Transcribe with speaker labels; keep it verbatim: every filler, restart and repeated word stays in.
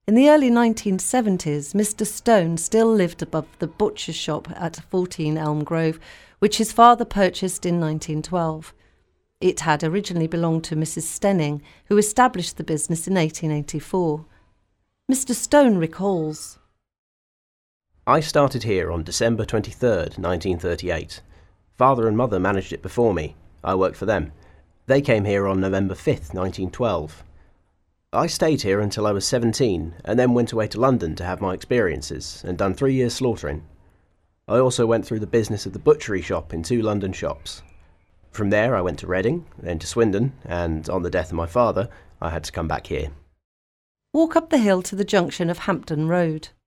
Speaker 1: In the early nineteen seventies, Mister Stone still lived above the butcher's shop at fourteen Elm Grove, which his father purchased in nineteen twelve. It had originally belonged to Missus Stenning, who established the business in eighteen eighty-four. Mister Stone recalls,
Speaker 2: I started here on December twenty-third, nineteen thirty-eight. Father and mother managed it before me. I worked for them. They came here on November fifth, nineteen twelve. I stayed here until I was seventeen and then went away to London to have my experiences and done three years slaughtering. I also went through the business of the butchery shop in two London shops. From there I went to Reading, then to Swindon, and on the death of my father, I had to come back here.
Speaker 1: Walk up the hill to the junction of Hampton Road.